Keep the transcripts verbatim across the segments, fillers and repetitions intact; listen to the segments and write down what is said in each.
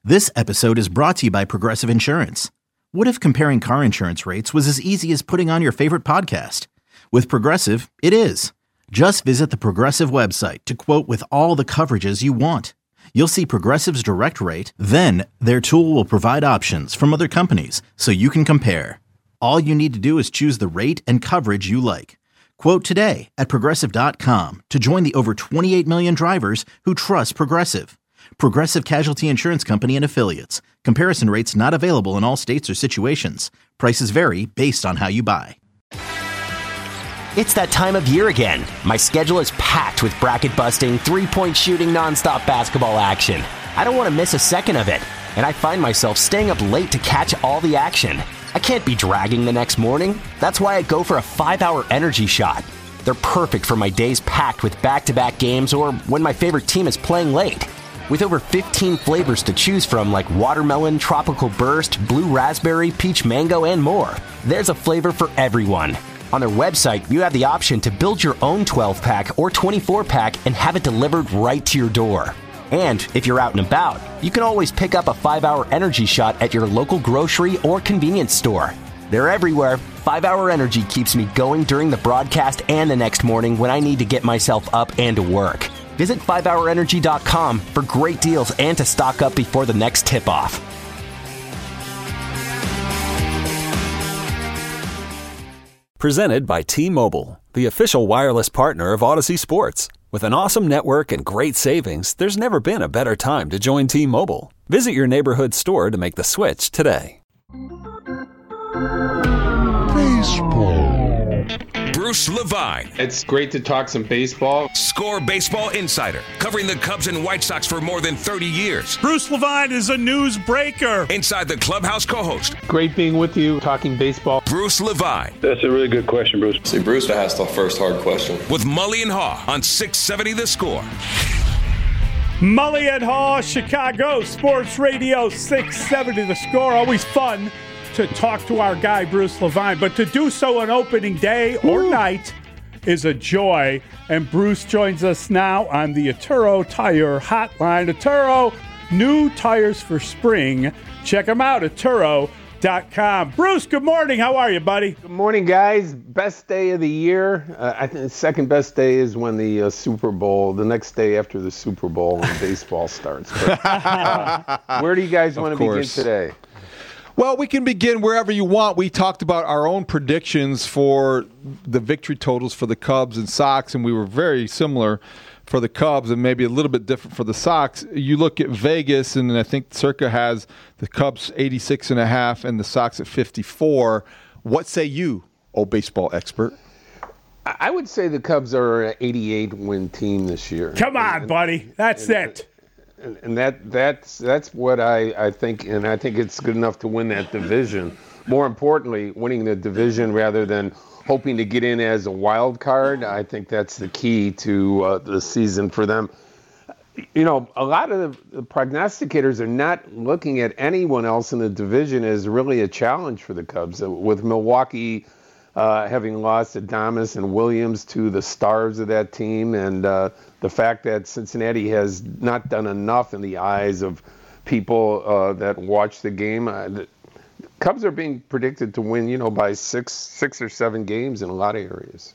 This episode is brought to you by Progressive Insurance. What if comparing car insurance rates was as easy as putting on your favorite podcast? With Progressive, it is. Just visit the Progressive website to quote with all the coverages you want. You'll see Progressive's direct rate, then their tool will provide options from other companies so you can compare. All you need to do is choose the rate and coverage you like. Quote today at Progressive dot com to join the over twenty-eight million drivers who trust Progressive. Progressive Casualty Insurance Company and Affiliates. Comparison rates not available in all states or situations. Prices vary based on how you buy. It's that time of year again. My schedule is packed with bracket-busting, three-point shooting, nonstop basketball action. I don't want to miss a second of it, and I find myself staying up late to catch all the action. I can't be dragging the next morning. That's why I go for a five-hour energy shot. They're perfect for my days packed with back-to-back games or when my favorite team is playing late. With over fifteen flavors to choose from like watermelon, tropical burst, blue raspberry, peach mango, and more, there's a flavor for everyone. On their website, you have the option to build your own twelve-pack or twenty-four-pack and have it delivered right to your door. And if you're out and about, you can always pick up a five-hour energy shot at your local grocery or convenience store. They're everywhere. five-hour Energy keeps me going during the broadcast and the next morning when I need to get myself up and to work. Visit five hour energy dot com for great deals and to stock up before the next tip-off. Presented by T-Mobile, the official wireless partner of Odyssey Sports. With an awesome network and great savings, there's never been a better time to join T-Mobile. Visit your neighborhood store to make the switch today. Baseball. Bruce Levine. It's great to talk some baseball. Score Baseball Insider, covering the Cubs and White Sox for more than thirty years. Bruce Levine is a newsbreaker. Inside the Clubhouse co-host. Great being with you, talking baseball. Bruce Levine. That's a really good question, Bruce. See, Bruce asked the first hard question. With Mully and Haw on six seventy The Score. Mully and Haw, Chicago Sports Radio, six seventy The Score. Always fun to talk to our guy, Bruce Levine. But to do so on opening day or Ooh. night is a joy. And Bruce joins us now on the Atturo Tire Hotline. Atturo, new tires for spring. Check them out, Atturo dot com. Bruce, good morning. How are you, buddy? Good morning, guys. Best day of the year. Uh, I think the second best day is when the uh, Super Bowl, the next day after the Super Bowl when baseball starts. But, uh, where do you guys want to begin today? Well, we can begin wherever you want. We talked about our own predictions for the victory totals for the Cubs and Sox, and we were very similar for the Cubs and maybe a little bit different for the Sox. You look at Vegas, and I think Circa has the Cubs eighty-six and a half and the Sox at fifty-four. What say you, oh baseball expert? I would say the Cubs are an eighty-eight win team this year. Come on, buddy. That's and, it. And, and that that's that's what I, I think, and I think it's good enough to win that division. More importantly, winning the division rather than hoping to get in as a wild card. I think that's the key to uh, the season for them. You know, a lot of the, the prognosticators are not looking at anyone else in the division as really a challenge for the Cubs. Uh, with Milwaukee uh, having lost Adames and Williams to the stars of that team, and uh, the fact that Cincinnati has not done enough in the eyes of people uh, that watch the game. Uh, the Cubs are being predicted to win, you know, by six, six or seven games in a lot of areas.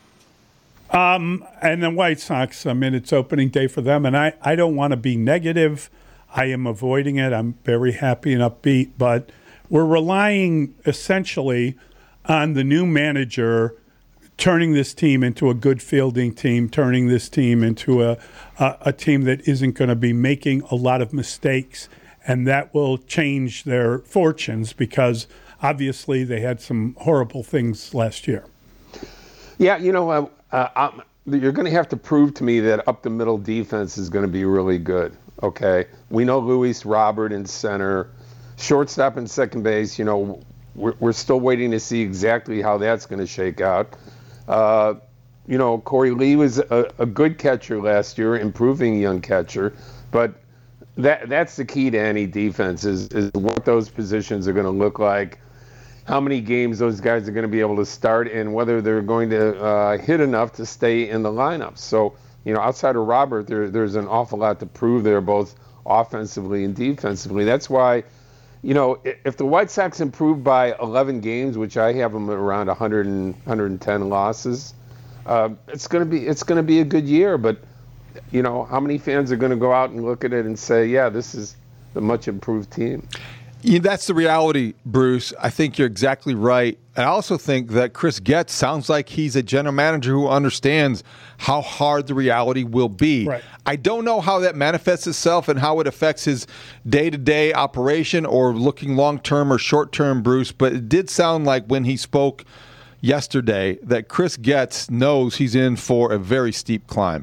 Um, and the White Sox, I mean, it's opening day for them, and I, I don't want to be negative. I am avoiding it. I'm very happy and upbeat, but we're relying essentially on the new manager turning this team into a good fielding team, turning this team into a, a, a team that isn't going to be making a lot of mistakes, and that will change their fortunes because obviously they had some horrible things last year. Yeah, you know, uh, uh, I'm, you're going to have to prove to me that up the middle defense is going to be really good, okay? We know Luis Robert in center, shortstop and second base, you know, we're, we're still waiting to see exactly how that's going to shake out. Uh, you know, Corey Lee was a, a good catcher last year, improving young catcher, but that that's the key to any defense is, is what those positions are going to look like, how many games those guys are going to be able to start, and whether they're going to uh, hit enough to stay in the lineup. So, you know, outside of Robert, there, there's an awful lot to prove there, both offensively and defensively. That's why, you know, if the White Sox improve by eleven games, which I have them around one hundred and one hundred ten losses, uh, it's going to be it's going to be a good year. But, you know, how many fans are going to go out and look at it and say, yeah, this is a much improved team? Yeah, that's the reality, Bruce. I think you're exactly right. I also think that Chris Getz sounds like he's a general manager who understands how hard the reality will be. Right. I don't know how that manifests itself and how it affects his day-to-day operation or looking long-term or short-term, Bruce, but it did sound like when he spoke yesterday that Chris Getz knows he's in for a very steep climb.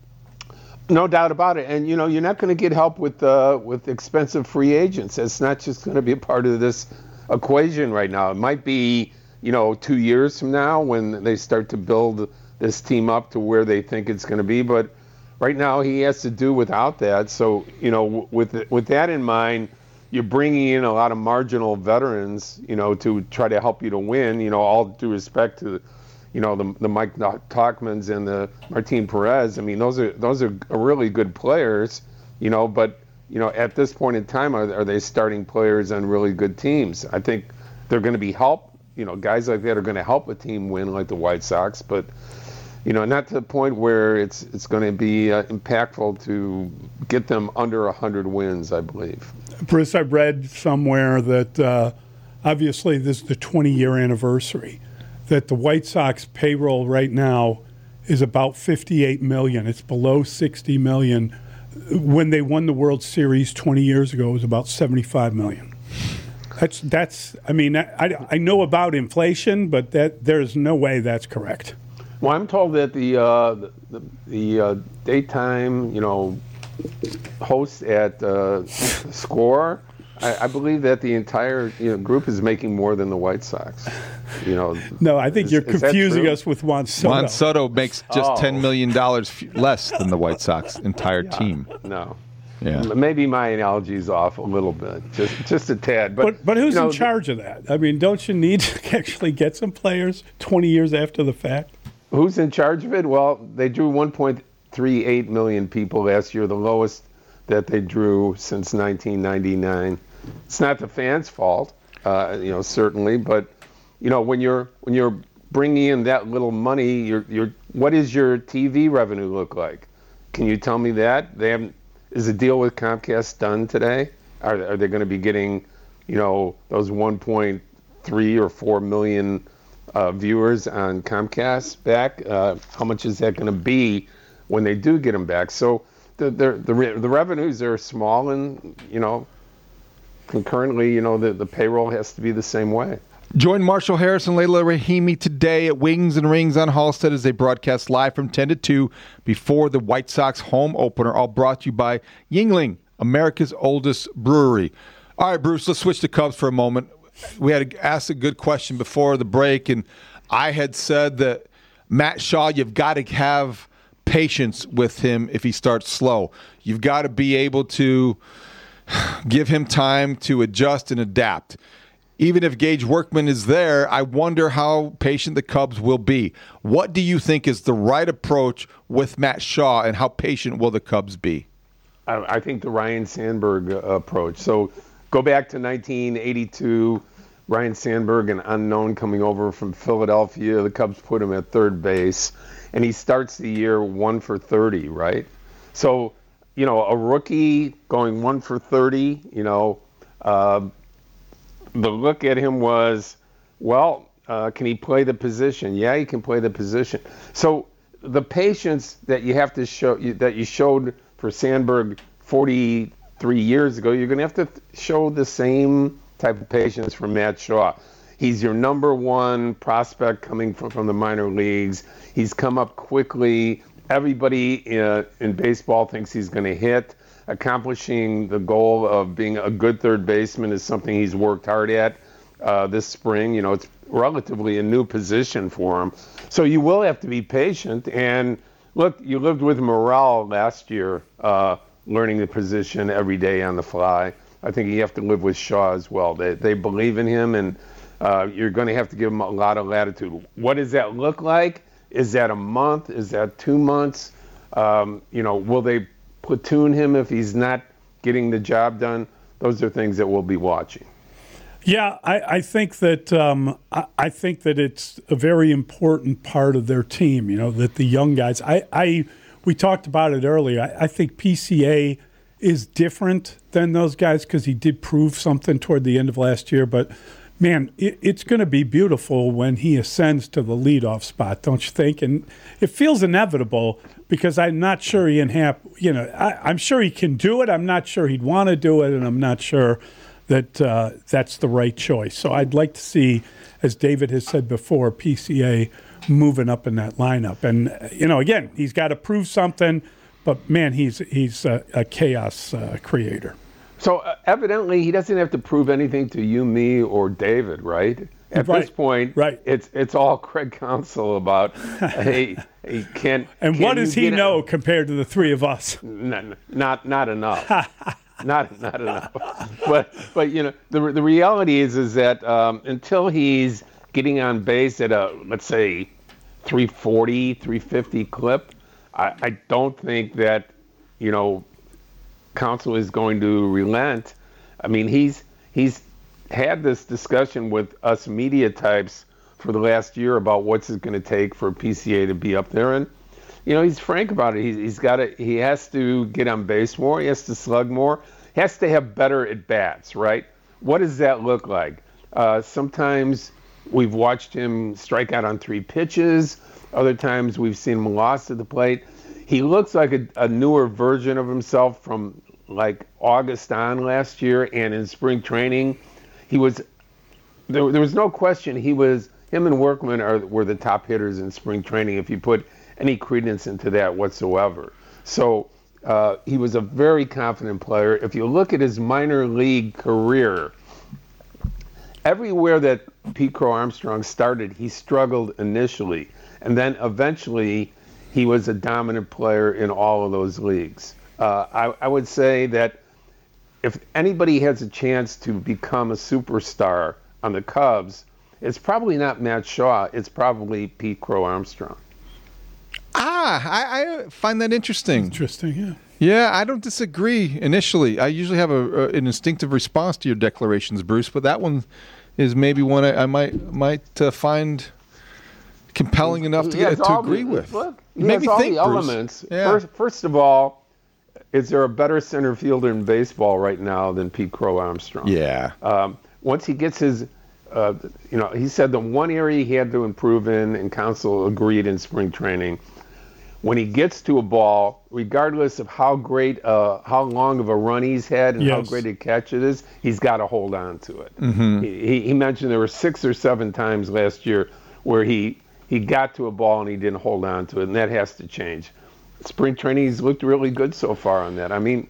No doubt about it. And, you know, you're not going to get help with uh, with expensive free agents. It's not just going to be a part of this equation right now. It might be, you know, two years from now when they start to build this team up to where they think it's going to be. But right now he has to do without that. So, you know, with with that in mind, you're bringing in a lot of marginal veterans, you know, to try to help you to win, you know, all due respect to you know, the the Mike Tauchmans and the Martin Perez. I mean, those are those are really good players, you know, but, you know, at this point in time, are, are they starting players on really good teams? I think they're going to be help, you know, guys like that are going to help a team win like the White Sox, but, you know, not to the point where it's it's going to be uh, impactful to get them under one hundred wins, I believe. Bruce, I read somewhere that uh, obviously this is the twenty-year anniversary, that the White Sox payroll right now is about fifty-eight million dollars. It's below sixty million dollars. When they won the World Series twenty years ago, it was about seventy-five million dollars. That's, that's I mean, I, I know about inflation, but that there's no way that's correct. Well, I'm told that the uh, the, the uh, daytime, you know, hosts at uh, Score, I, I believe that the entire you know, group is making more than the White Sox. You know, no, I think is, you're is confusing us with Juan Soto. Juan Soto makes just oh. ten million dollars f- less than the White Sox entire yeah. team. No. Yeah. Maybe my analogy is off a little bit, just just a tad. But but, but who's you know, in charge of that? I mean, don't you need to actually get some players twenty years after the fact? Who's in charge of it? Well, they drew one point three eight million people last year, the lowest that they drew since nineteen ninety-nine. It's not the fans' fault, uh, you know, certainly, but you know, when you're when you're bringing in that little money, you're you're what does your T V revenue look like? Can you tell me that? They haven't. Is the deal with Comcast done today? Are are they going to be getting, you know, those one point three or four million uh, viewers on Comcast back? Uh, how much is that going to be when they do get them back? So the the the, re- the revenues are small, and you know, concurrently, you know, the the payroll has to be the same way. Join Marshall Harris and Layla Rahimi today at Wings and Rings on Halstead as they broadcast live from ten to two before the White Sox home opener, all brought to you by Yuengling, America's oldest brewery. All right, Bruce, let's switch to Cubs for a moment. We had asked a good question before the break, and I had said that Matt Shaw, you've got to have patience with him if he starts slow. You've got to be able to give him time to adjust and adapt. Even if Gage Workman is there, I wonder how patient the Cubs will be. What do you think is the right approach with Matt Shaw, and how patient will the Cubs be? I, I think the Ryan Sandberg uh, approach. So go back to nineteen eighty-two, Ryan Sandberg, an unknown coming over from Philadelphia. The Cubs put him at third base, and he starts the year one for thirty, right? So, you know, a rookie going one for thirty, you know, uh, the look at him was, well, uh, can he play the position? Yeah, he can play the position. So the patience that you have to show, that you showed for Sandberg forty-three years ago, you're going to have to show the same type of patience for Matt Shaw. He's your number one prospect coming from, from the minor leagues. He's come up quickly. Everybody in, in baseball thinks he's going to hit. Accomplishing the goal of being a good third baseman is something he's worked hard at uh, this spring. You know, it's relatively a new position for him. So you will have to be patient. And look, you lived with Morel last year, uh, learning the position every day on the fly. I think you have to live with Shaw as well. They, they believe in him, and uh, you're going to have to give him a lot of latitude. What does that look like? Is that a month? Is that two months? Um, you know, will they platoon him if he's not getting the job done, those are things that we'll be watching. Yeah, I, I think that um, I, I think that it's a very important part of their team. You know, that the young guys. I, I we talked about it earlier. I, I think P C A is different than those guys because he did prove something toward the end of last year. But man, it, it's going to be beautiful when he ascends to the leadoff spot, don't you think? And it feels inevitable because I'm not sure Ian Happ. You know, I, I'm sure he can do it. I'm not sure he'd want to do it, and I'm not sure that uh, that's the right choice. So I'd like to see, as David has said before, P C A moving up in that lineup. And, you know, again, he's got to prove something, but, man, he's he's a, a chaos uh, creator. So uh, evidently he doesn't have to prove anything to you, me, or David, right? At right. this point, right. it's it's all Craig Counsell about, hey, hey, can And can what does you he get know it? compared to the three of us? Not, not, not enough. Not not enough, but but you know the the reality is is that um, until he's getting on base at a let's say three forty, three fifty clip, I, I don't think that you know Counsell is going to relent. I mean he's he's had this discussion with us media types for the last year about what's it going to take for P C A to be up there, and you know, he's frank about it. He's, he's got to, he has to get on base more. He has to slug more. He has to have better at bats, right? What does that look like? Uh, sometimes we've watched him strike out on three pitches. Other times we've seen him lost at the plate. He looks like a, a newer version of himself from like August on last year, and in spring training, he was. There, there was no question he was. Him and Workman are were the top hitters in spring training. If you put any credence into that whatsoever. So uh, he was a very confident player. If you look at his minor league career, everywhere that Pete Crow Armstrong started, he struggled initially. And then eventually he was a dominant player in all of those leagues. Uh, I, I would say that if anybody has a chance to become a superstar on the Cubs, it's probably not Matt Shaw. It's probably Pete Crow Armstrong. Ah, I, I find that interesting. Interesting, yeah. Yeah, I don't disagree initially. I usually have a, a, an instinctive response to your declarations, Bruce, but that one is maybe one I, I might might uh, find compelling enough to, get, to agree the, with. Look, he Maybe has all think, the Bruce. elements. Yeah. First, first of all, is there a better center fielder in baseball right now than Pete Crow Armstrong? Yeah. Um, once he gets his, uh, you know, he said the one area he had to improve in, and Counsell agreed in spring training, when he gets to a ball, regardless of how great, uh, how long of a run he's had and yes. how great a catch it is, he's got to hold on to it. Mm-hmm. He, he mentioned there were six or seven times last year where he, he got to a ball and he didn't hold on to it, and that has to change. Spring training, he's looked really good so far on that. I mean,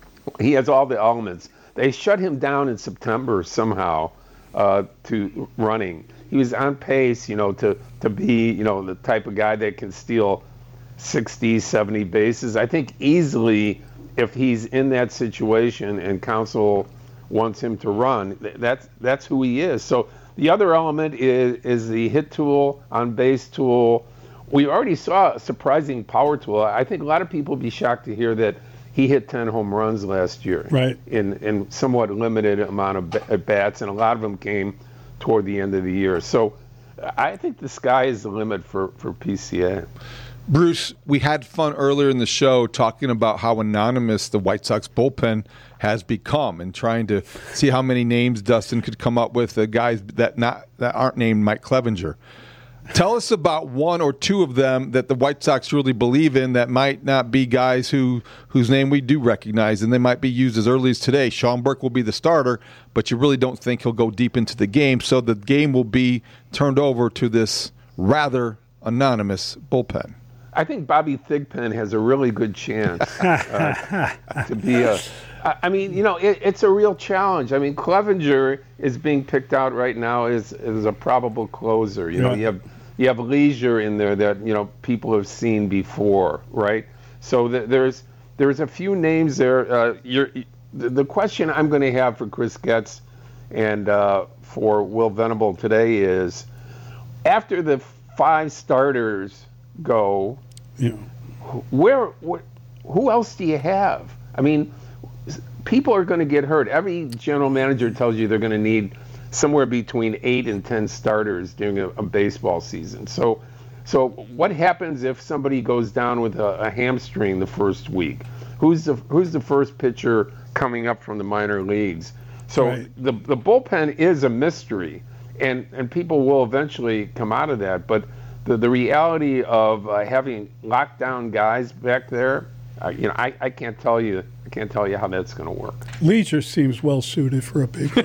he has all the elements. They shut him down in September somehow uh, to running. He was on pace, you know, to, to be, you know, the type of guy that can steal sixty, seventy bases. I think easily if he's in that situation and Counsell wants him to run, that's that's who he is. So the other element is is the hit tool, on base tool. We already saw a surprising power tool. I think a lot of people would be shocked to hear that he hit ten home runs last year, right? In in somewhat limited amount of at bats, and a lot of them came toward the end of the year. So I think the sky is the limit for for P C A. Bruce, we had fun earlier in the show talking about how anonymous the White Sox bullpen has become and trying to see how many names Dustin could come up with, the guys that not that aren't named Mike Clevenger. Tell us about one or two of them that the White Sox really believe in that might not be guys who whose name we do recognize, and they might be used as early as today. Sean Burke will be the starter, but you really don't think he'll go deep into the game, so the game will be turned over to this rather anonymous bullpen. I think Bobby Thigpen has a really good chance uh, to be a. I mean, you know, it, it's a real challenge. I mean, Clevenger is being picked out right now as, as a probable closer. You know, Yeah. you have you have Leisure in there that you know people have seen before, right? So th- there's there's a few names there. Uh, you're, the, the question I'm going to have for Chris Getz and uh, for Will Venable today is, after the five starters go, Yeah. where, where who else do you have? I mean, people are going to get hurt. Every general manager tells you they're going to need somewhere between eight and ten starters during a, a baseball season. So, so what happens if somebody goes down with a, a hamstring the first week? Who's the who's the first pitcher coming up from the minor leagues? So right. the the bullpen is a mystery, and and people will eventually come out of that. But the the reality of uh, having lockdown guys back there, uh, you know, I, I can't tell you. I can't tell you how that's going to work. Leisure seems well suited for a big.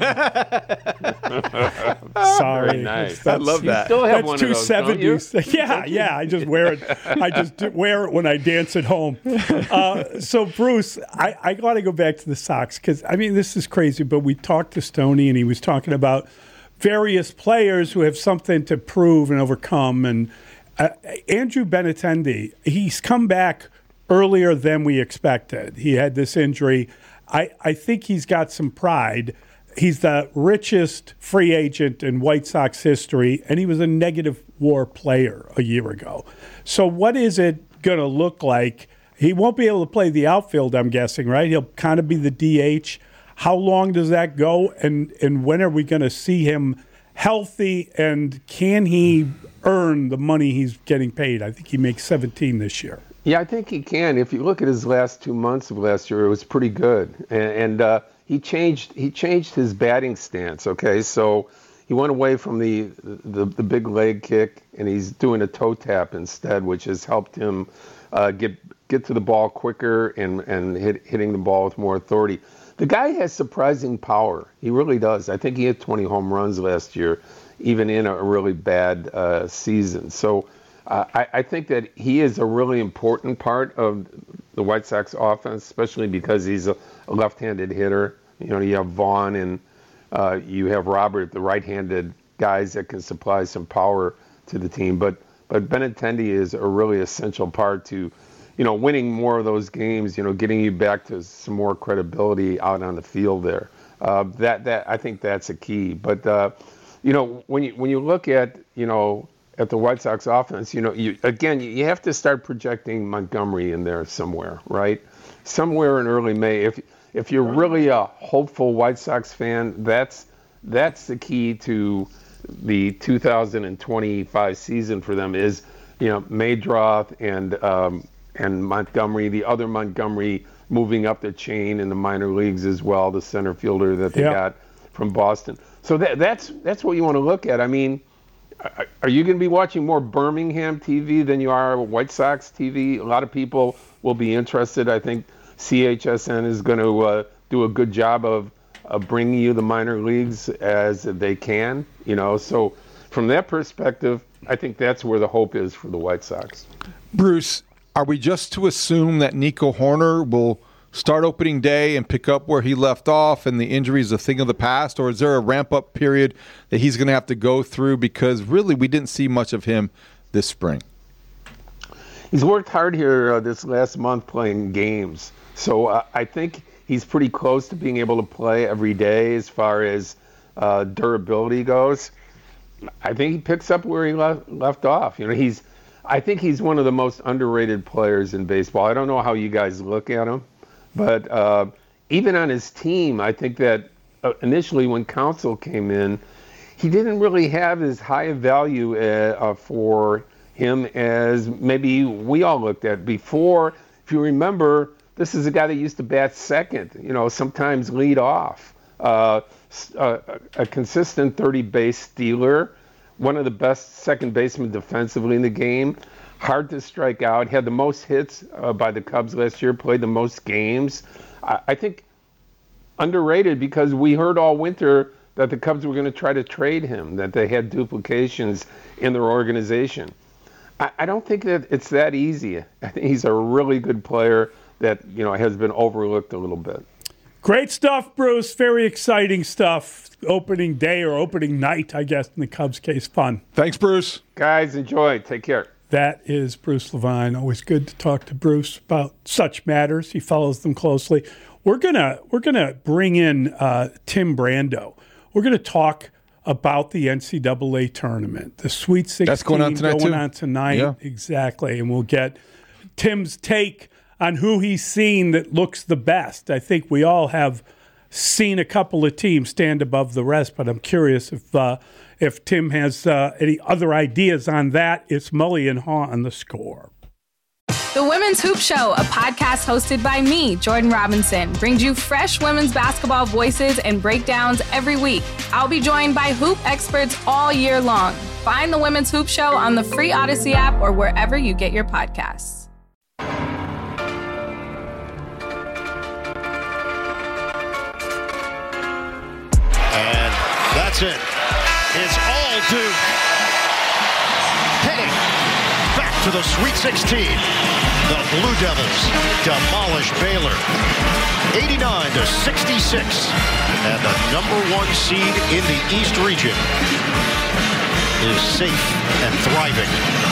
Sorry, Very nice. I love that. You still have that's one two of those, seventies. don't you? Yeah, yeah. I just wear it. I just wear it when I dance at home. Uh, so, Bruce, I, I got to go back to the Sox because I mean this is crazy. But we talked to Stoney and he was talking about various players who have something to prove and overcome. And uh, Andrew Benintendi, he's come back earlier than we expected. He had this injury. I, I think he's got some pride. He's the richest free agent in White Sox history, and he was a negative WAR player a year ago. So what is it going to look like? He won't be able to play the outfield, I'm guessing, right? He'll kind of be the D H. How long does that go, and, and when are we going to see him healthy, and can he earn the money he's getting paid? I think he makes seventeen this year. Yeah, I think he can. If you look at his last two months of last year, it was pretty good, and, and uh, he changed he changed his batting stance. Okay, so he went away from the, the the big leg kick, and he's doing a toe tap instead, which has helped him uh, get get to the ball quicker and and hit, hitting the ball with more authority. The guy has surprising power. He really does. I think he hit twenty home runs last year, even in a really bad uh, season. So. Uh, I, I think that he is a really important part of the White Sox offense, especially because he's a, a left-handed hitter. You know, you have Vaughn and uh, you have Robert, the right-handed guys that can supply some power to the team. But but Benintendi is a really essential part to, you know, winning more of those games. You know, getting you back to some more credibility out on the field there. Uh, that that I think that's a key. But uh, you know, when you when you look at you know. at the White Sox offense, you know, you again, you have to start projecting Montgomery in there somewhere, right? Somewhere in early May. If if you're really a hopeful White Sox fan, that's that's the key to the two thousand twenty-five season for them is, you know, Maydroth and um, and Montgomery, the other Montgomery moving up the chain in the minor leagues as well, the center fielder that they yeah. got from Boston. So that that's that's what you want to look at. I mean, are you going to be watching more Birmingham T V than you are White Sox T V? A lot of people will be interested. I think C H S N is going to uh, do a good job of, of bringing you the minor leagues as they can. You know, so from that perspective, I think that's where the hope is for the White Sox. Bruce, are we just to assume that Nico Hoerner will start opening day and pick up where he left off and the injury is a thing of the past, or is there a ramp-up period that he's going to have to go through because really we didn't see much of him this spring? He's worked hard here uh, this last month playing games, so uh, I think he's pretty close to being able to play every day as far as uh, durability goes. I think he picks up where he left, left off. You know, he's I think he's one of the most underrated players in baseball. I don't know how you guys look at him. But uh, even on his team, I think that uh, initially when Counsell came in, he didn't really have as high a value uh, uh, for him as maybe we all looked at before. If you remember, this is a guy that used to bat second, you know, sometimes lead off. Uh, a, a consistent thirty-base stealer, one of the best second basemen defensively in the game. Hard to strike out, had the most hits uh, by the Cubs last year, played the most games. I, I think underrated because we heard all winter that the Cubs were going to try to trade him, that they had duplications in their organization. I, I don't think that it's that easy. I think he's a really good player that, you know, has been overlooked a little bit. Great stuff, Bruce. Very exciting stuff. Opening day or opening night, I guess, in the Cubs case. Fun. Thanks, Bruce. Guys, enjoy. Take care. That is Bruce Levine. Always good to talk to Bruce about such matters. He follows them closely. We're gonna we're gonna bring in uh, Tim Brando. We're gonna talk about the N C double A tournament, the Sweet sixteen That's going on tonight. Going too. on tonight, yeah. exactly. And we'll get Tim's take on who he's seen that looks the best. I think we all have seen a couple of teams stand above the rest, but I'm curious if uh, if Tim has uh, any other ideas on that. It's Mully and Haw on The Score. The Women's Hoop Show, a podcast hosted by me, Jordan Robinson, brings you fresh women's basketball voices and breakdowns every week. I'll be joined by hoop experts all year long. Find The Women's Hoop Show on the free Odyssey app or wherever you get your podcasts. And that's it. It's all Duke. Heading back to the Sweet sixteen. The Blue Devils demolish Baylor eighty-nine to sixty-six. And the number one seed in the East region is safe and thriving.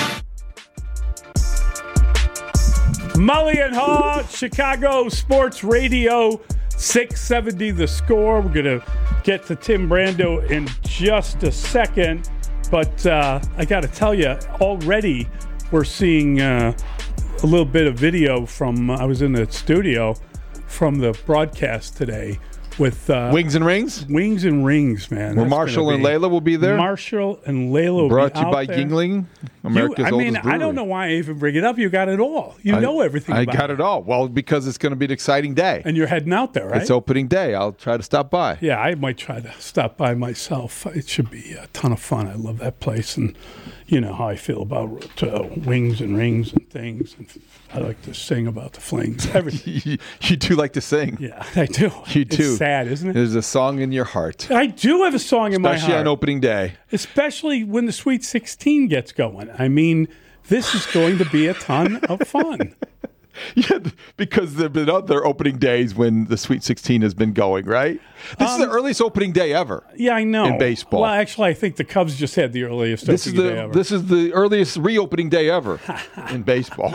Mully and Haw, Chicago Sports Radio, six seventy The Score. We're going to get to Tim Brando in just a second. But uh, I got to tell you, already we're seeing uh, a little bit of video from, uh, I was in the studio from the broadcast today with uh, Wings and Rings? Wings and Rings, man. Where Marshall and Layla will be there? Marshall and Layla will Brought be to you out by there. Yingling, America's you, I mean, oldest brewery. I don't know why I even bring it up. You got it all. You I, know everything I about got it all. Well, because it's going to be an exciting day. And you're heading out there, right? It's opening day. I'll try to stop by. Yeah, I might try to stop by myself. It should be a ton of fun. I love that place. And you know how I feel about uh, Wings and Rings and things. And I like to sing about the flings. Everything. you, you do like to sing. Yeah, I do. You do. It's sad, isn't it? There's a song in your heart. I do have a song in my heart. Especially on opening day. Especially when the Sweet sixteen gets going. I mean, this is going to be a ton of fun. Yeah, because there have been other opening days when the Sweet sixteen has been going, right? This um, is the earliest opening day ever. Yeah, I know. In baseball. Well, actually, I think the Cubs just had the earliest this opening is the, day ever. This is the earliest reopening day ever in baseball.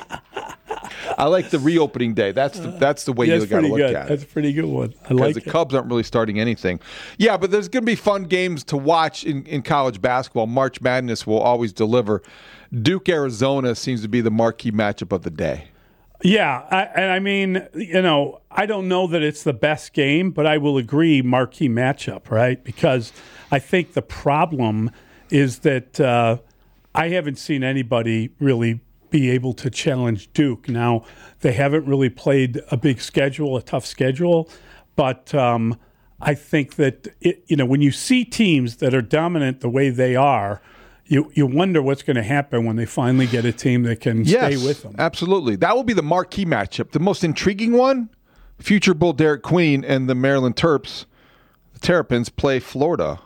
I like the reopening day. That's the, that's the way yeah, you got to look good. at it. That's a pretty good one. I because like the it. Cubs aren't really starting anything. Yeah, but there's going to be fun games to watch in, in college basketball. March Madness will always deliver. Duke, Arizona seems to be the marquee matchup of the day. Yeah, I, and I mean, you know, I don't know that it's the best game, but I will agree marquee matchup, right? Because I think the problem is that uh, I haven't seen anybody really be able to challenge Duke. Now, they haven't really played a big schedule, a tough schedule, but um, I think that, it, you know, when you see teams that are dominant the way they are, You you wonder what's going to happen when they finally get a team that can yes, stay with them. Absolutely. That will be the marquee matchup. The most intriguing one, future Bull Derek Queen and the Maryland Terps, the Terrapins, play Florida.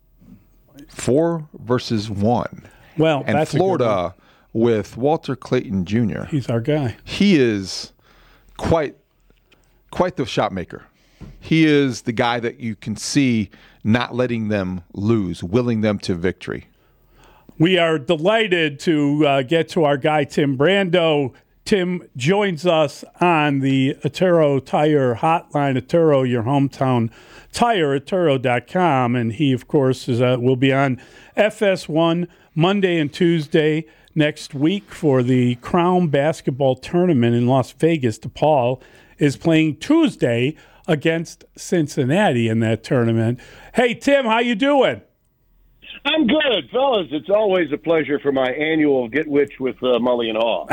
Four versus one. Well, and that's Florida with Walter Clayton Junior He's our guy. He is quite quite the shot maker. He is the guy that you can see not letting them lose, willing them to victory. We are delighted to uh, get to our guy, Tim Brando. Tim joins us on the Atturo Tire Hotline. Atturo, your hometown tire, atturo dot com. And he, of course, is uh, will be on F S one Monday and Tuesday next week for the Crown Basketball Tournament in Las Vegas. DePaul is playing Tuesday against Cincinnati in that tournament. Hey, Tim, how you doing? I'm good, fellas. It's always a pleasure for my annual Get Witch with uh, Mully and Haw.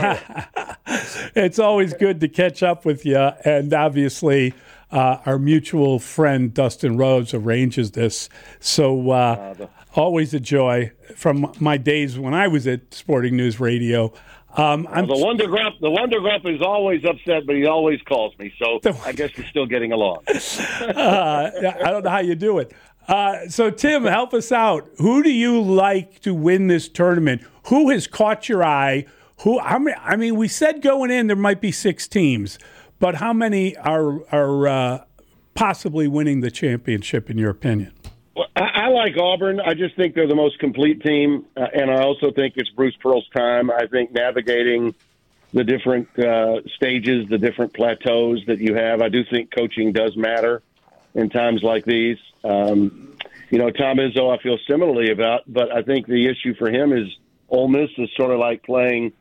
It's always good to catch up with you, and obviously uh, our mutual friend Dustin Rhodes arranges this. So uh, uh, the- always a joy from my days when I was at Sporting News Radio. Um, well, the Wonder Grup, the Wonder Grup is always upset, but he always calls me. So I guess we're still getting along. uh, I don't know how you do it. Uh, so, Tim, help us out. Who do you like to win this tournament? Who has caught your eye? Who? I mean, I mean, we said going in there might be six teams, but how many are are uh, possibly winning the championship, in your opinion? Well, I, I like Auburn. I just think they're the most complete team, uh, and I also think it's Bruce Pearl's time. I think navigating the different uh, stages, the different plateaus that you have, I do think coaching does matter in times like these. Um, you know, Tom Izzo, I feel similarly about, but I think the issue for him is Ole Miss is sort of like playing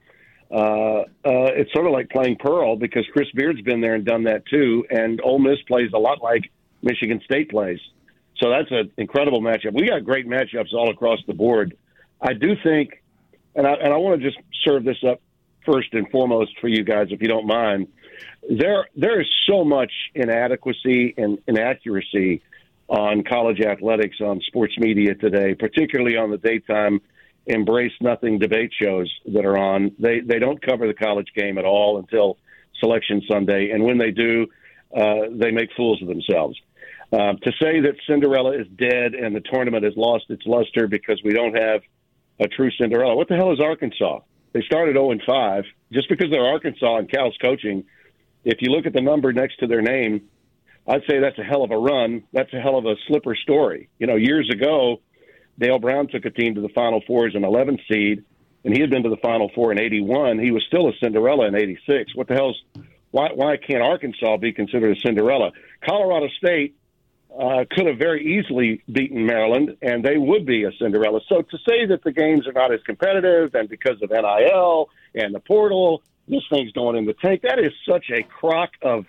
uh, uh, it's sort of like playing Pearl because Chris Beard's been there and done that too, and Ole Miss plays a lot like Michigan State plays. So that's an incredible matchup. We got great matchups all across the board. I do think, and I, and I want to just serve this up first and foremost for you guys, if you don't mind. There, there is so much inadequacy and inaccuracy on college athletics on sports media today, particularly on the daytime embrace nothing debate shows that are on. They they don't cover the college game at all until Selection Sunday, and when they do, uh, they make fools of themselves. Uh, to say that Cinderella is dead and the tournament has lost its luster because we don't have a true Cinderella. What the hell is Arkansas? They started oh and five. Just because they're Arkansas and Cal's coaching, if you look at the number next to their name, I'd say that's a hell of a run. That's a hell of a slipper story. You know, years ago, Dale Brown took a team to the Final Four as an eleventh seed, and he had been to the Final Four in eighty-one. He was still a Cinderella in eighty-six. What the hell's why? Why can't Arkansas be considered a Cinderella? Colorado State uh, could have very easily beaten Maryland, and they would be a Cinderella. So to say that the games are not as competitive, and because of N I L and the portal, this thing's going in the tank, that is such a crock of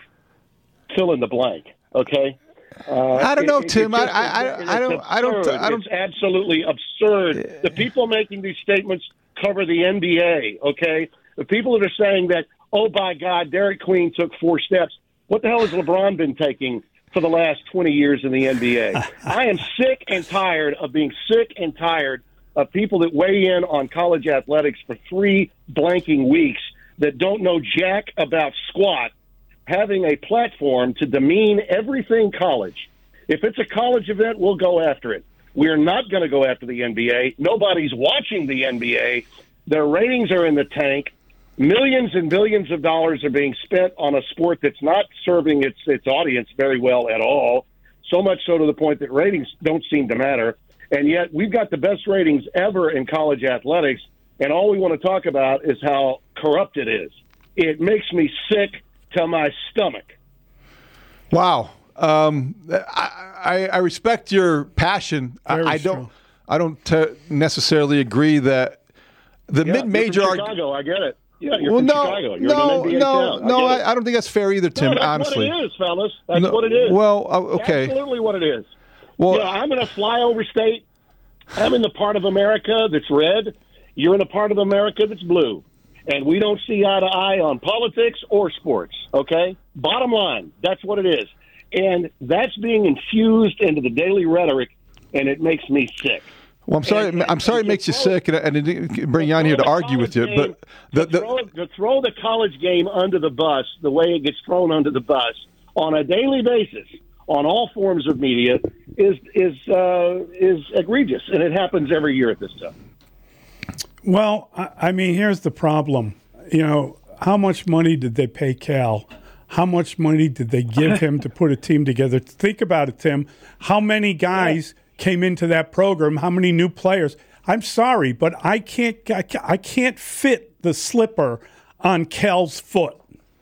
fill in the blank. Okay. Uh, I don't know, it, Tim. just, I, I, I, I don't. I don't. I don't. It's absolutely absurd. The people making these statements cover the N B A. Okay. The people that are saying that, oh by God, Derek Queen took four steps. What the hell has LeBron been taking for the last twenty years in the N B A? I am sick and tired of being sick and tired of people that weigh in on college athletics for three blanking weeks that don't know jack about squat, having a platform to demean everything college. If it's a college event, we'll go after it. We're not going to go after the N B A. Nobody's watching the N B A. Their ratings are in the tank. Millions and billions of dollars are being spent on a sport that's not serving its its audience very well at all, so much so to the point that ratings don't seem to matter. And yet we've got the best ratings ever in college athletics, and all we want to talk about is how corrupt it is. It makes me sick to my stomach. Wow. Um, I, I, I respect your passion. I, I don't. True. I don't t- necessarily agree that the Yeah, mid-major. you're from Chicago, I get it. Yeah, you're well, from no, Chicago. You're no, in an N B A no, town. no. I, I, I don't think that's fair either, Tim. no, that's honestly, what it is, fellas. That's no, what it is. Well, uh, okay. Absolutely, what it is. Well, you know, I'm in a flyover state. I'm in the part of America that's red. You're in a part of America that's blue. And we don't see eye to eye on politics or sports, okay? Bottom line, that's what it is. And that's being infused into the daily rhetoric, and it makes me sick. Well, I'm sorry. And, I'm sorry and it makes you throw, sick, and, and it didn't bring you on here to argue with you. Game, But the, to, the, throw, to throw the college game under the bus, the way it gets thrown under the bus on a daily basis, on all forms of media, is is uh, is egregious, and it happens every year at this time. Well, I, I mean, here's the problem. You know, how much money did they pay Cal? How much money did they give him to put a team together? Think about it, Tim. How many guys yeah. came into that program? How many new players? I'm sorry, but I can't. I can't, I can't fit the slipper on Cal's foot.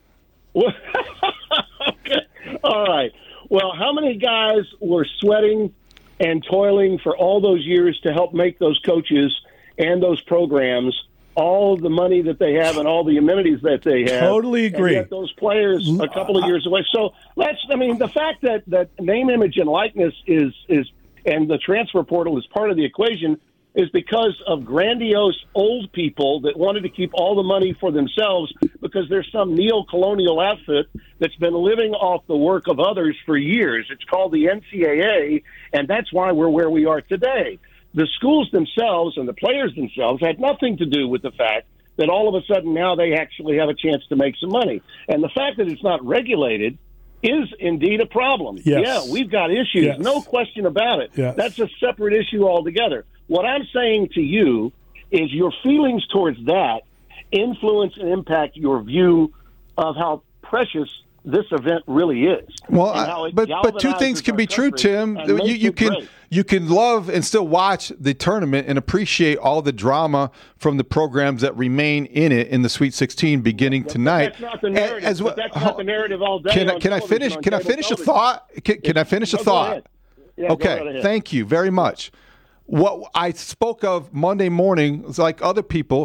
Okay. All right. Well, how many guys were sweating and toiling for all those years to help make those coaches and those programs all the money that they have and all the amenities that they have? Totally agree. And yet those players a couple of years away. So let's, I mean, the fact that, that name, image, and likeness is, is, and the transfer portal is part of the equation is because of grandiose old people that wanted to keep all the money for themselves because there's some neo-colonial outfit that's been living off the work of others for years. It's called the N C double A, and that's why we're where we are today. The schools themselves and the players themselves had nothing to do with the fact that all of a sudden now they actually have a chance to make some money. And the fact that it's not regulated is indeed a problem. Yes. Yeah, we've got issues, Yes. no question about it. Yes. That's a separate issue altogether. What I'm saying to you is your feelings towards that influence and impact your view of how precious this event really is. Well, I, but but two things can be true, Tim. You, you can great. you can love and still watch the tournament and appreciate all the drama from the programs that remain in it in the Sweet sixteen beginning but tonight. That's not the narrative. As well, that's not the narrative all day. Can, can I finish? Can I finish a thought? Can, can I finish a no, thought? Yeah, okay. Thank you very much. What I spoke of Monday morning is like other people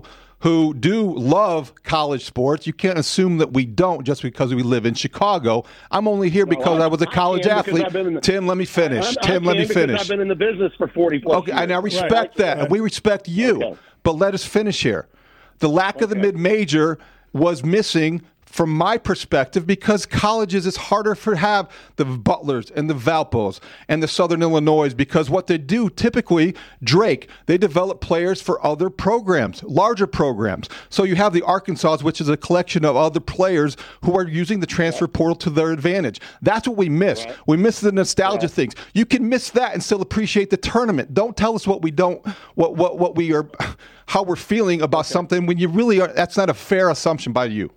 who do love college sports. You can't assume that we don't just because we live in Chicago. I'm only here No, because I, I was a college I athlete. the, Tim, let me finish. I, I, Tim, I let me finish. I've been in the business for forty plus Okay, years. and I respect right. that, and we respect you. Okay. But let us finish here. The lack okay. of the mid-major was missing from my perspective, because colleges, it's harder for have the Butlers and the Valpos and the Southern Illinois, because what they do typically, Drake, they develop players for other programs, larger programs. So you have the Arkansas, which is a collection of other players who are using the transfer portal to their advantage. That's what we miss. Right. We miss the nostalgia right. things. You can miss that and still appreciate the tournament. Don't tell us what we don't, what what what we are, how we're feeling about okay. something when you really are. That's not a fair assumption by you.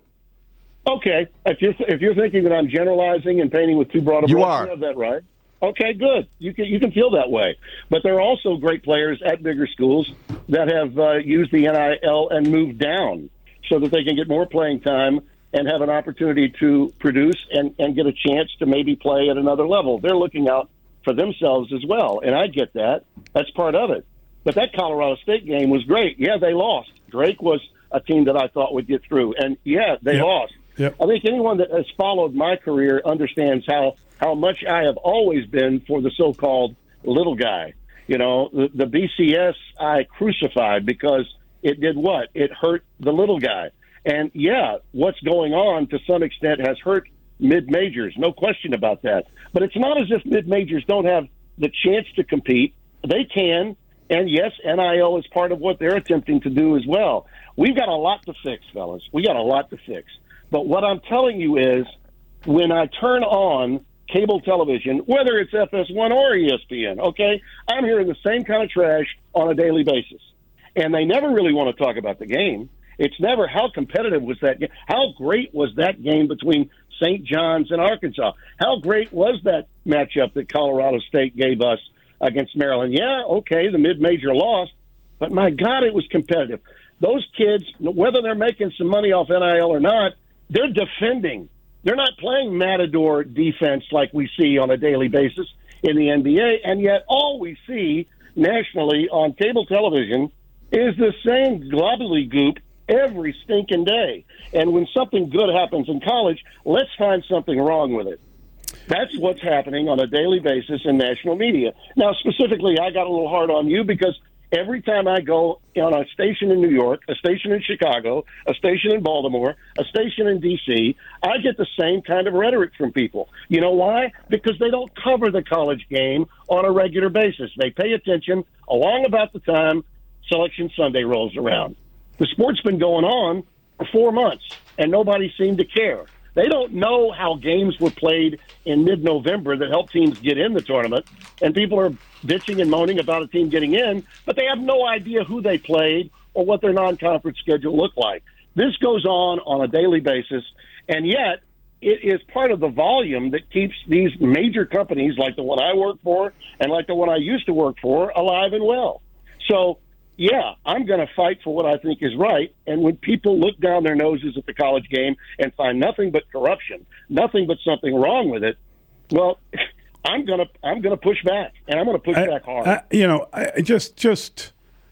Okay, if you're if you're thinking that I'm generalizing and painting with too broad a brush, you are. You have that right. Okay, good. You can you can feel that way, but there are also great players at bigger schools that have uh, used the N I L and moved down so that they can get more playing time and have an opportunity to produce and, and get a chance to maybe play at another level. They're looking out for themselves as well, and I get that. That's part of it. But that Colorado State game was great. Yeah, they lost. Drake was a team that I thought would get through, and yeah, they yep. lost. Yep. I think anyone that has followed my career understands how, how much I have always been for the so-called little guy. You know, the, the B C S I crucified because it did what? It hurt the little guy. And, yeah, what's going on to some extent has hurt mid-majors, no question about that. But it's not as if mid-majors don't have the chance to compete. They can, and, yes, N I L is part of what they're attempting to do as well. We've got a lot to fix, fellas. We got a lot to fix. But what I'm telling you is when I turn on cable television, whether it's F S one or E S P N, okay, I'm hearing the same kind of trash on a daily basis. And they never really want to talk about the game. It's never how competitive was that game. How great was that game between Saint John's and Arkansas? How great was that matchup that Colorado State gave us against Maryland? Yeah, okay, the mid-major lost, but my God, it was competitive. Those kids, whether they're making some money off N I L or not, they're defending. They're not playing matador defense like we see on a daily basis in the N B A, and yet all we see nationally on cable television is the same gobbledygook every stinking day. And when something good happens in college, let's find something wrong with it. That's what's happening on a daily basis in national media. Now, specifically, I got a little hard on you because every time I go on a station in New York, a station in Chicago, a station in Baltimore, a station in D C, I get the same kind of rhetoric from people. You know why? Because they don't cover the college game on a regular basis. They pay attention along about the time Selection Sunday rolls around. The sport's been going on for four months, and nobody seemed to care. They don't know how games were played in mid-November that help teams get in the tournament, and people are bitching and moaning about a team getting in, but they have no idea who they played or what their non-conference schedule looked like. This goes on on a daily basis, and yet it is part of the volume that keeps these major companies like the one I work for and like the one I used to work for alive and well. So, yeah, I'm going to fight for what I think is right. And when people look down their noses at the college game and find nothing but corruption, nothing but something wrong with it, well, I'm going to I'm going to push back, and I'm going to push I, back hard. I, you know, I, just just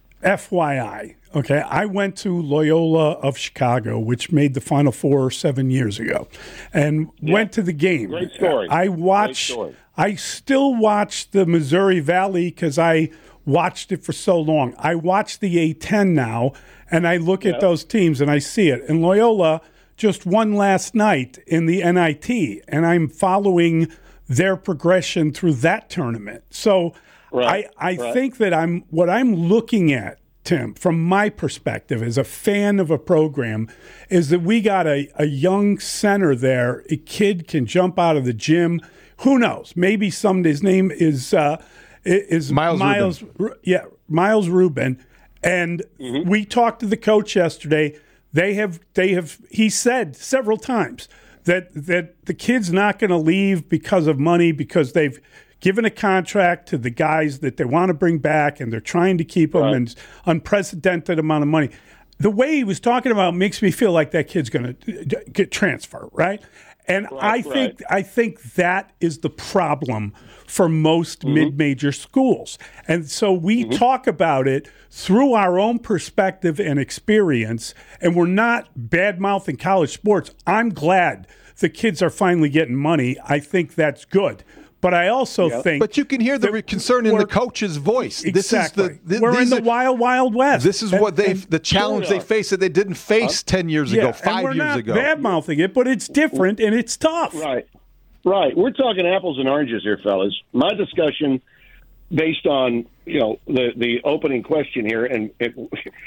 F Y I, okay? I went to Loyola of Chicago, which made the Final Four seven years ago, and yeah. went to the game. Great story. I watched. Great story. I still watch the Missouri Valley because I watched it for so long. I watch the A ten now, and I look yeah. at those teams, and I see it. And Loyola just won last night in the N I T, and I'm following their progression through that tournament. So right. I, I right. think that I'm what I'm looking at, Tim, from my perspective as a fan of a program, is that we got a, a young center there. A kid can jump out of the gym. Who knows? Maybe someday his name is uh, is Miles, Miles Rubin. Yeah, Miles Rubin. And mm-hmm. we talked to the coach yesterday. They have they have he said several times that that the kid's not going to leave because of money, because they've given a contract to the guys that they want to bring back, and they're trying to keep them right. and unprecedented amount of money. The way he was talking about makes me feel like that kid's going to get transfer, right? And right, I think right. I think that is the problem for most mm-hmm. mid-major schools. And so we mm-hmm. talk about it through our own perspective and experience, and we're not bad-mouthing college sports. I'm glad the kids are finally getting money. I think that's good. But I also yep. think... But you can hear the concern in the coach's voice. Exactly. This is the, th- we're in the are, wild, wild west. This is and, what they, and, the challenge they face that they didn't face uh, ten years yeah, ago, five and we're years not ago. bad-mouthing it, but it's different and it's tough. Right. Right. We're talking apples and oranges here, fellas. My discussion, based on, you know, the, the opening question here and it,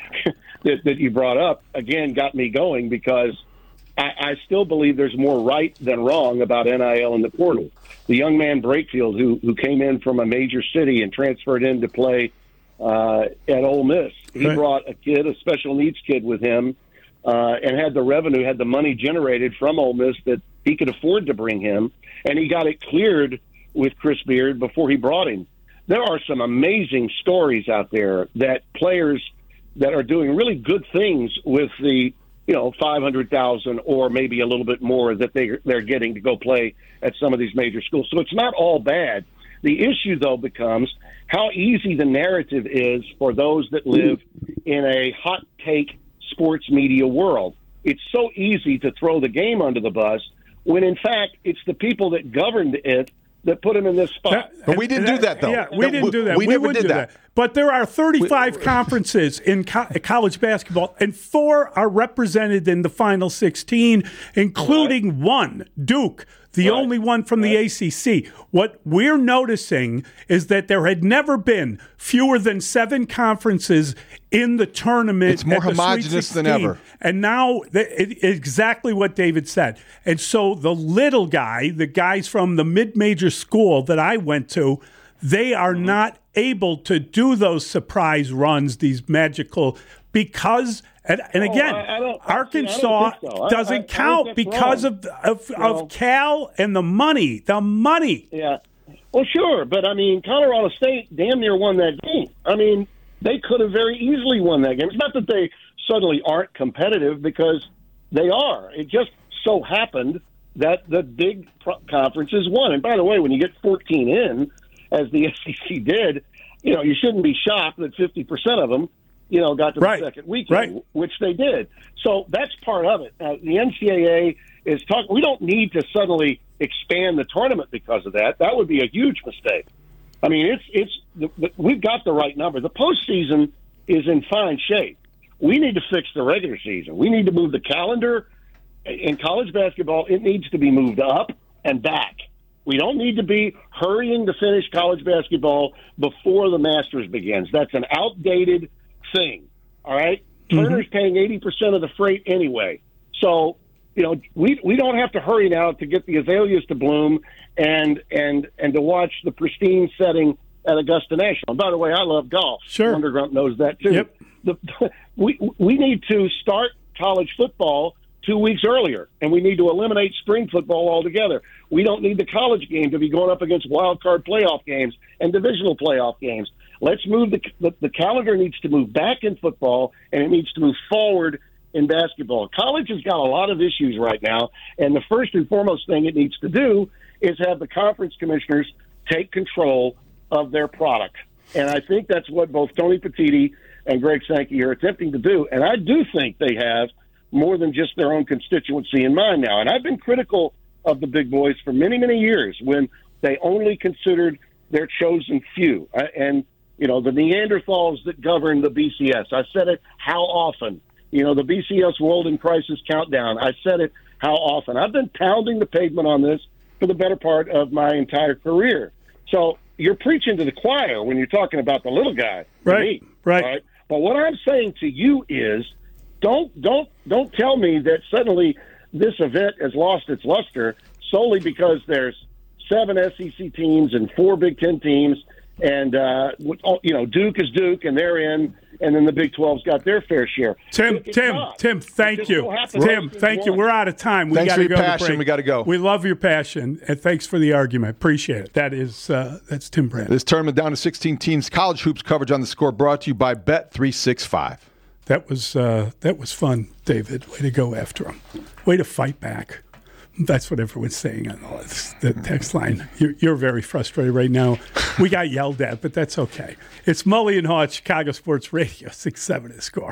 that, that you brought up, again, got me going because I, I still believe there's more right than wrong about N I L and the portal. The young man Brakefield, who who came in from a major city and transferred in to play uh, at Ole Miss, he right. brought a kid, a special needs kid, with him, uh, and had the revenue, had the money generated from Ole Miss that he could afford to bring him, and he got it cleared with Chris Beard before he brought him. There are some amazing stories out there that players that are doing really good things with the, you know, five hundred thousand or maybe a little bit more that they they're getting to go play at some of these major schools. So it's not all bad. The issue, though, becomes how easy the narrative is for those that live in a hot take sports media world. It's so easy to throw the game under the bus when, in fact, it's the people that governed it that put him in this spot. That, but we didn't do that, though. Yeah, we no, didn't do that. We, we never did do that. that. But there are thirty-five we, conferences in co- college basketball, and four are represented in the Final sixteen, including right. one, Duke, the right. only one from right. the A C C. What we're noticing is that there had never been fewer than seven conferences in the tournament. It's more homogenous than ever. And now, it, exactly what David said. And so the little guy, the guys from the mid-major school that I went to, they are mm-hmm. not able to do those surprise runs, these magical, because, and, and again, oh, I, I don't, Arkansas I don't so. doesn't I, I, count I because wrong. of of, no. of Cal and the money, the money. Yeah. Well, sure, but I mean, Colorado State damn near won that game. I mean, they could have very easily won that game. It's not that they suddenly aren't competitive, because they are. It just so happened that the big pro- conferences won. And by the way, when you get fourteen in, as the S E C did, you know, you shouldn't be shocked that fifty percent of them, you know, got to right. the second weekend, right. which they did. So that's part of it. Now, the N C double A is talking. We don't need to suddenly expand the tournament because of that. That would be a huge mistake. I mean, it's it's the, the, we've got the right number. The postseason is in fine shape. We need to fix the regular season. We need to move the calendar in college basketball. It needs to be moved up and back. We don't need to be hurrying to finish college basketball before the Masters begins. That's an outdated thing, all right? Mm-hmm. Turner's paying eighty percent of the freight anyway. So, you know, we we don't have to hurry now to get the azaleas to bloom and and and to watch the pristine setting at Augusta National. And by the way, I love golf. Sure. Underground knows that too. Yep. The, we we need to start college football two weeks earlier, and we need to eliminate spring football altogether. We don't need the college game to be going up against wild card playoff games and divisional playoff games. Let's move the, the the calendar needs to move back in football, and it needs to move forward in basketball. College has got a lot of issues right now, and the first and foremost thing it needs to do is have the conference commissioners take control of their product. And I think that's what both Tony Petitti and Greg Sankey are attempting to do. And I do think they have more than just their own constituency in mind now. And I've been critical of the big boys for many, many years when they only considered their chosen few. And, you know, the Neanderthals that govern the B C S. I said it how often? You know, the B C S World in Crisis Countdown. I said it how often? I've been pounding the pavement on this for the better part of my entire career. So you're preaching to the choir when you're talking about the little guy. Right, me, right. right. But what I'm saying to you is, don't don't don't tell me that suddenly this event has lost its luster solely because there's seven S E C teams and four Big Ten teams, and uh, you know Duke is Duke and they're in, and then the Big twelve's got their fair share. Tim, it, Tim, not. Tim, thank you, Tim, thank you. We're out of time. We thanks gotta for your go passion. To break. We got to go. We love your passion, and thanks for the argument. Appreciate it. That is uh, that's Tim Brand. This tournament down to sixteen teams. College hoops coverage on the Score brought to you by Bet three sixty-five. That was uh, that was fun, David. Way to go after him. Way to fight back. That's what everyone's saying on the text line. You're, you're very frustrated right now. We got yelled at, but that's okay. It's Mully and Haw, Chicago Sports Radio, six seven The Score.